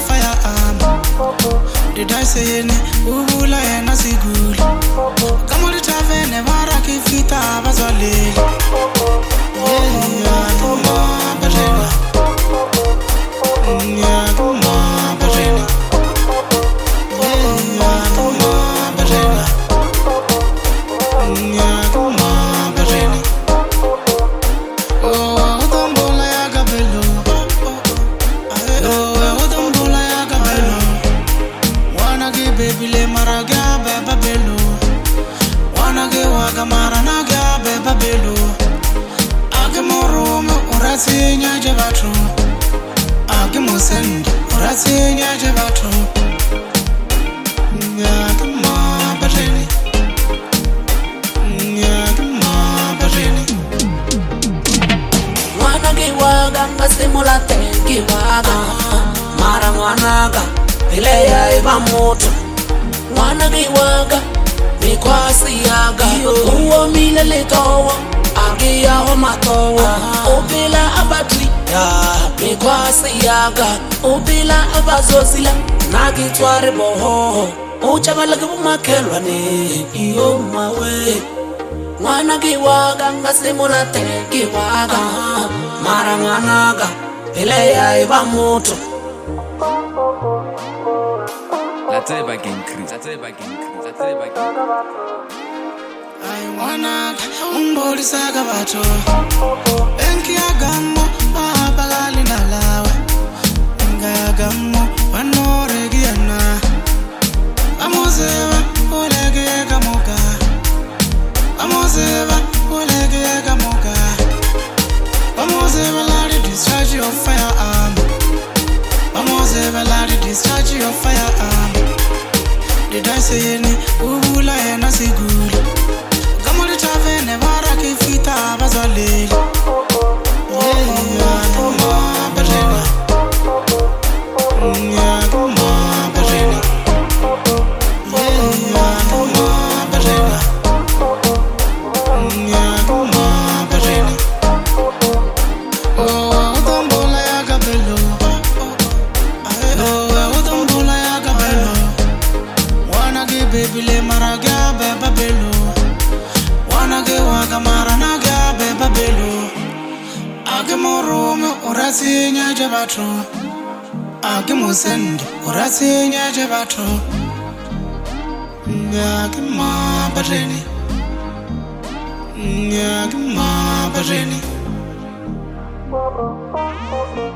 fire did I say any ula and asigul come on the tavern vara ki fita bazole yeah come on barena yeah come on barena yeah come on barena yeah come on barena oh tombola ya gabelo oh tombola ya gabelo wanna give baby le maraga beba belo wanna give waga marana ga beba belo age moromo urasinya jebatro age mosend urasinya jebatro nyakama bareni nyakama bareni wanna give waga ngasimulate giwaga mara wanaga ile ya iba moto wanna give waga mikwasi yaga uwo milele towa agia o matowa obila abadri ya mikwasi yaga obila abazozila nagitware boho uchabalaga bumakelwane iyo mawe wanna give waga ngasimulate giwaga mara wanaga ile ya iba moto That's it back in Chris. That's it back in Chris. That's it back in I wanna umboli saga bato enki agamo abagali na lawe enga agamo wanore giana amozeva olege gamoka amozeva olege gamoka amozeva la discharge your firearm amozeva la discharge your firearm did I say any ula and asigul come on the tavern vara ki fita bazole yeah come on barena yeah come on barena yeah come on barena yeah come on barena oh tombola ya gabelo oh tombola ya gabelo wanna give baby le maraga beba belo wanna give waga marana ga beba belo age moromo urasinya jebatro age mosend urasinya jebatro nyake ma bareni nyake ma bareni